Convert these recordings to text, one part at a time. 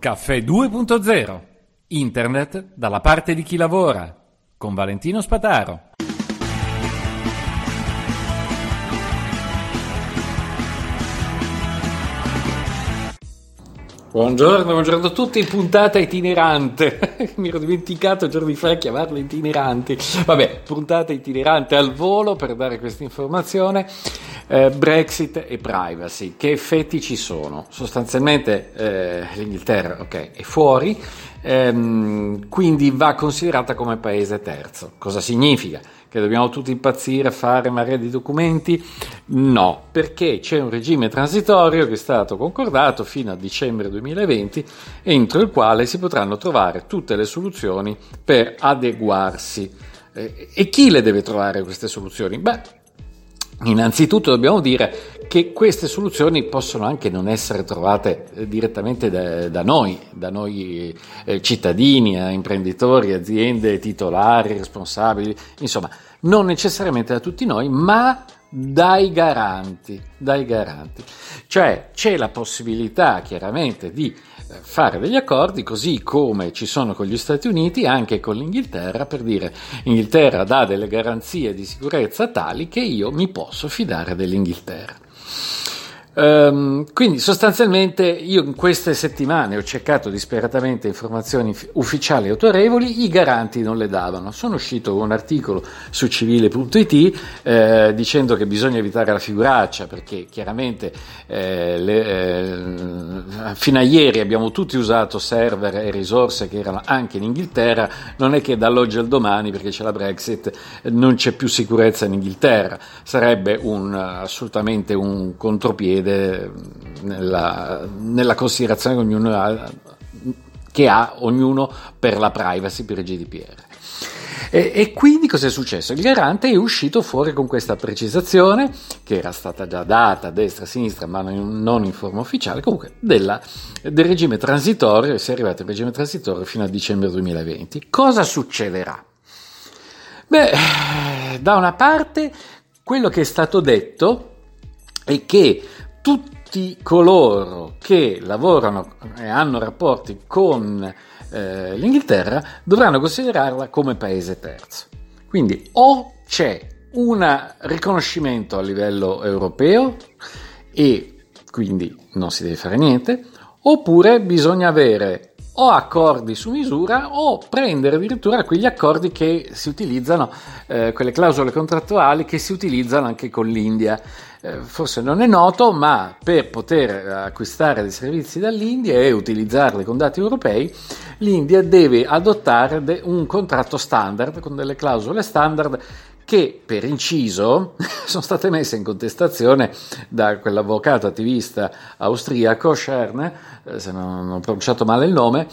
Caffè 2.0. Internet dalla parte di chi lavora. Con Valentino Spataro. Buongiorno a tutti, puntata itinerante. Mi ero dimenticato giorni fa a chiamarla itineranti. Vabbè, puntata itinerante al volo per dare questa informazione. Brexit e privacy, che effetti ci sono? Sostanzialmente l'Inghilterra è fuori, quindi va considerata come paese terzo. Cosa significa? Che dobbiamo tutti impazzire, fare marea di documenti? No, perché c'è un regime transitorio che è stato concordato fino a dicembre 2020, entro il quale si potranno trovare tutte le soluzioni per adeguarsi. E chi le deve trovare queste soluzioni? Innanzitutto dobbiamo dire che queste soluzioni possono anche non essere trovate direttamente da noi cittadini, imprenditori, aziende, titolari, responsabili, insomma, non necessariamente da tutti noi, ma dai garanti. Cioè c'è la possibilità chiaramente di fare degli accordi, così come ci sono con gli Stati Uniti, anche con l'Inghilterra, per dire Inghilterra dà delle garanzie di sicurezza tali che io mi posso fidare dell'Inghilterra. Quindi sostanzialmente io in queste settimane ho cercato disperatamente informazioni ufficiali e autorevoli, i garanti non le davano. Sono uscito con un articolo su civile.it dicendo che bisogna evitare la figuraccia, perché chiaramente fino a ieri abbiamo tutti usato server e risorse che erano anche in Inghilterra. Non è che dall'oggi al domani, perché c'è la Brexit, non c'è più sicurezza in Inghilterra. Sarebbe assolutamente un contropiede nella considerazione che ha ognuno per la privacy, per il GDPR. E quindi cosa è successo? Il garante è uscito fuori con questa precisazione, che era stata già data a destra e a sinistra, ma non in forma ufficiale, comunque del regime transitorio, e si è arrivati al regime transitorio fino a dicembre 2020. Cosa succederà? Da una parte quello che è stato detto è che tutti coloro che lavorano e hanno rapporti con l'Inghilterra dovranno considerarla come paese terzo. Quindi o c'è un riconoscimento a livello europeo e quindi non si deve fare niente, oppure bisogna avere o accordi su misura o prendere addirittura quegli accordi che si utilizzano, quelle clausole contrattuali che si utilizzano anche con l'India. Forse non è noto, ma per poter acquistare dei servizi dall'India e utilizzarli con dati europei, l'India deve adottare un contratto standard con delle clausole standard che, per inciso, sono state messe in contestazione da quell'avvocato attivista austriaco, Schern, se non ho pronunciato male il nome,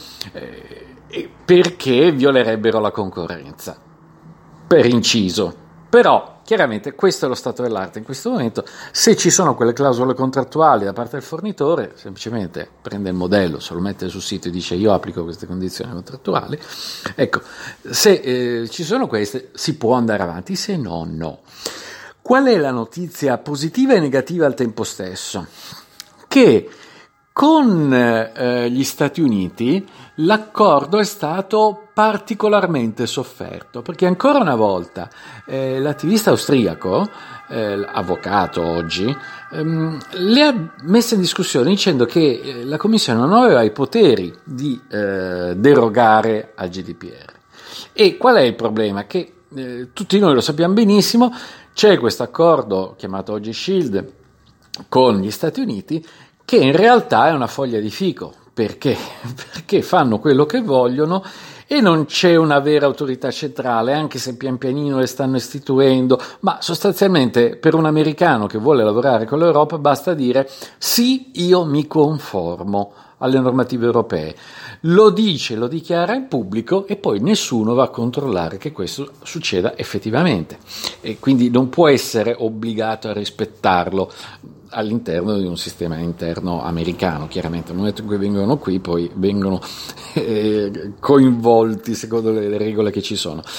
perché violerebbero la concorrenza, per inciso. Però chiaramente questo è lo stato dell'arte in questo momento. Se ci sono quelle clausole contrattuali da parte del fornitore, semplicemente prende il modello, se lo mette sul sito e dice io applico queste condizioni contrattuali. Ecco, se ci sono queste si può andare avanti, se no no. Qual è la notizia positiva e negativa al tempo stesso? Che con gli Stati Uniti l'accordo è stato particolarmente sofferto, perché ancora una volta l'attivista austriaco, avvocato oggi, le ha messe in discussione dicendo che la Commissione non aveva i poteri di derogare al GDPR. E qual è il problema? Che tutti noi lo sappiamo benissimo, c'è questo accordo chiamato oggi SHIELD con gli Stati Uniti, che in realtà è una foglia di fico. Perché? Perché fanno quello che vogliono e non c'è una vera autorità centrale, anche se pian pianino le stanno istituendo, ma sostanzialmente per un americano che vuole lavorare con l'Europa basta dire sì, io mi conformo alle normative europee. Lo dice, lo dichiara in pubblico e poi nessuno va a controllare che questo succeda effettivamente, e quindi non può essere obbligato a rispettarlo all'interno di un sistema interno americano. Chiaramente nel momento in cui vengono qui poi vengono coinvolti secondo le regole che ci sono.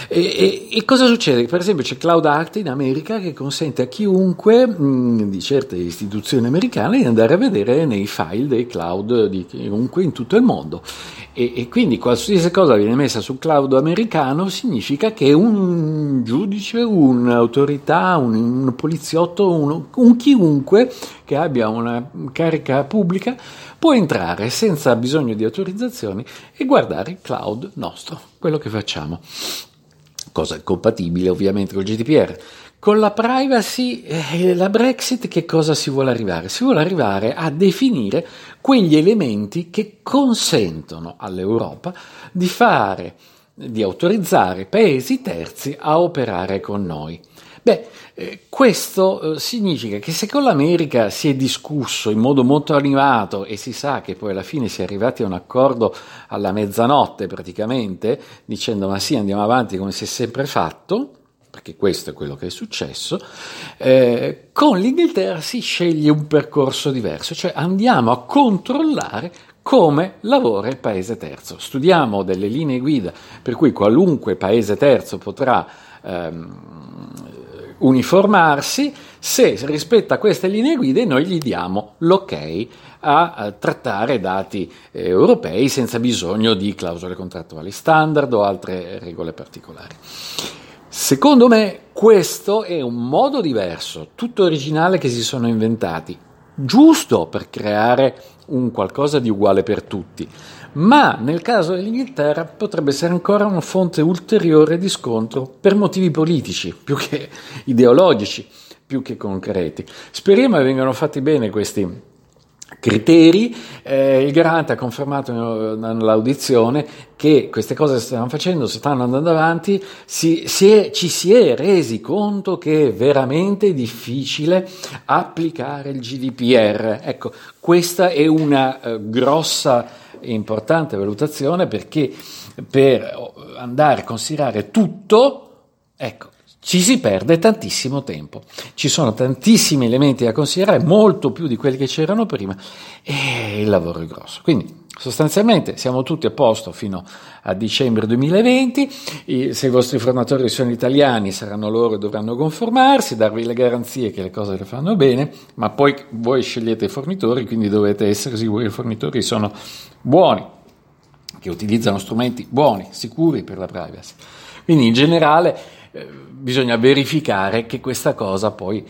E cosa succede? Per esempio c'è Cloud Act in America che consente a chiunque di certe istituzioni americane di andare a vedere nei file dei cloud di chiunque in tutto il mondo. E quindi qualsiasi cosa viene messa sul cloud americano significa che un giudice, un'autorità, un poliziotto, un chiunque che abbia una carica pubblica può entrare senza bisogno di autorizzazioni e guardare il cloud nostro, quello che facciamo. Cosa è compatibile ovviamente con il GDPR. Con la privacy, la Brexit, che cosa si vuole arrivare? Si vuole arrivare a definire quegli elementi che consentono all'Europa di autorizzare paesi terzi a operare con noi. Questo significa che se con l'America si è discusso in modo molto animato e si sa che poi alla fine si è arrivati a un accordo alla mezzanotte praticamente, dicendo ma sì, andiamo avanti come si è sempre fatto, perché questo è quello che è successo, con l'Inghilterra si sceglie un percorso diverso, cioè andiamo a controllare come lavora il paese terzo. Studiamo delle linee guida per cui qualunque paese terzo potrà uniformarsi, se rispetta queste linee guida noi gli diamo l'ok a trattare dati europei senza bisogno di clausole contrattuali standard o altre regole particolari. Secondo me questo è un modo diverso, tutto originale che si sono inventati, giusto per creare un qualcosa di uguale per tutti, ma nel caso dell'Inghilterra potrebbe essere ancora una fonte ulteriore di scontro per motivi politici, più che ideologici, più che concreti. Speriamo che vengano fatti bene questi criteri. Il garante ha confermato nell'audizione che queste cose stanno facendo, stanno andando avanti, ci si è resi conto che è veramente difficile applicare il GDPR. Ecco, questa è una grossa e importante valutazione, perché per andare a considerare tutto, ecco, ci si perde tantissimo tempo, ci sono tantissimi elementi da considerare, molto più di quelli che c'erano prima, e il lavoro è grosso. Quindi sostanzialmente siamo tutti a posto fino a dicembre 2020, se i vostri fornitori sono italiani saranno loro che dovranno conformarsi, darvi le garanzie che le cose le fanno bene, ma poi voi scegliete i fornitori, quindi dovete essere sicuri che i fornitori sono buoni, che utilizzano strumenti buoni, sicuri per la privacy. Quindi in generale bisogna verificare che questa cosa poi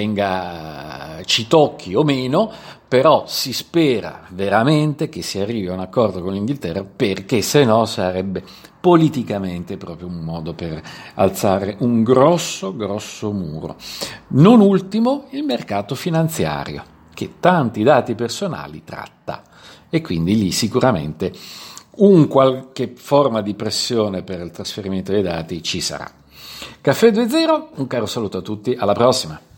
ci tocchi o meno, però si spera veramente che si arrivi a un accordo con l'Inghilterra, perché se no sarebbe politicamente proprio un modo per alzare un grosso muro. Non ultimo il mercato finanziario, che tanti dati personali tratta, e quindi lì sicuramente un qualche forma di pressione per il trasferimento dei dati ci sarà. Caffè 2.0, un caro saluto a tutti, alla prossima!